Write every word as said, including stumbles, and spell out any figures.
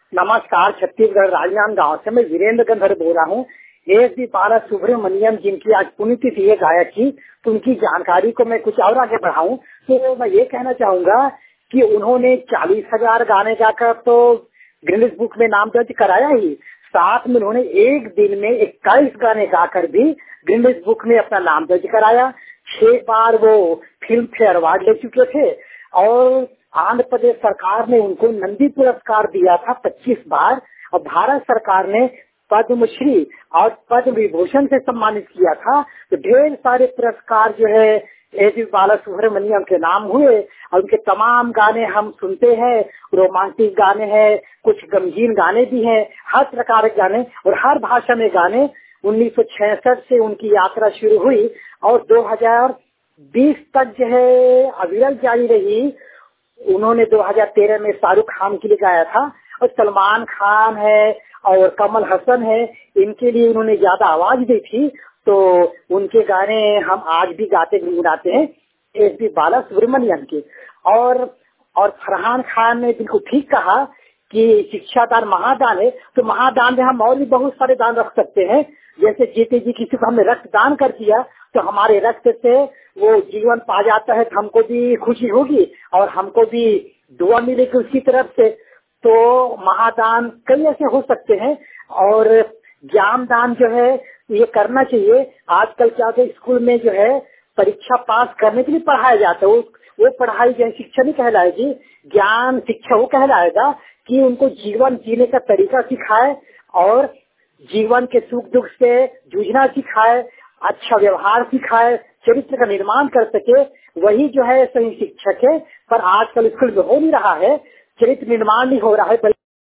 नमस्कार, छत्तीसगढ़ राजनांदगांव से मैं वीरेंद्र गंधर बोल रहा हूँ। एस डी बालासुब्रमण्यम जिनकी आज पुण्यतिथि है गायक की, तो उनकी जानकारी को मैं कुछ और आगे बढ़ाऊं तो मैं ये कहना चाहूंगा कि उन्होंने चालीस हजार गाने गाकर तो गिनीज बुक में नाम दर्ज कराया ही, साथ में उन्होंने एक दिन में इक्कीस गाने गाकर भी गिनीज बुक में अपना नाम दर्ज कराया। छह बार वो फिल्म फेयर अवार्ड ले चुके थे और आंध्र प्रदेश सरकार ने उनको नंदी पुरस्कार दिया था पच्चीस बार, और भारत सरकार ने पद्मश्री और पद्म विभूषण से सम्मानित किया था। तो ढेर सारे पुरस्कार जो है एस डी बालासुब्रमण्यम के नाम हुए और उनके तमाम गाने हम सुनते हैं। रोमांटिक गाने हैं, कुछ गमगीन गाने भी हैं, हर प्रकार के गाने और हर भाषा में गाने। उन्नीस सौ छियासठ से उनकी यात्रा शुरू हुई और दो हज़ार बीस तक जो है अविरल जारी रही। उन्होंने दो हज़ार तेरह में शाहरुख खान के लिए गाया था और सलमान खान है और कमल हसन है, इनके लिए उन्होंने ज्यादा आवाज दी थी। तो उनके गाने हम आज भी गाते गुनगुनाते हैं, एस डी बालासुब्रमण्यम के। और और फरहान खान ने बिल्कुल ठीक कहा कि शिक्षा दान महादान है, तो महादान में हम और भी बहुत सारे दान रख सकते हैं। जैसे जीते जी किसी को हमने रक्त दान कर दिया तो हमारे रक्त से वो जीवन पा जाता है, तो हमको भी खुशी होगी और हमको भी दुआ मिलेगी उसकी तरफ से। तो महादान कई ऐसे हो सकते हैं। और ज्ञान दान जो है ये करना चाहिए। आजकल क्या होता है, स्कूल में जो है परीक्षा पास करने के लिए पढ़ाया जाता है, वो वो पढ़ाई जो शिक्षा नहीं कहलाएगी, ज्ञान शिक्षा वो कहलाएगा कि उनको जीवन जीने का तरीका सिखाए और जीवन के सुख दुख से जूझना सिखाए, अच्छा व्यवहार सिखाए, चरित्र का निर्माण कर सके, वही जो है सही शिक्षक है। पर आजकल स्कूल में हो नहीं रहा है, चरित्र निर्माण नहीं हो रहा है।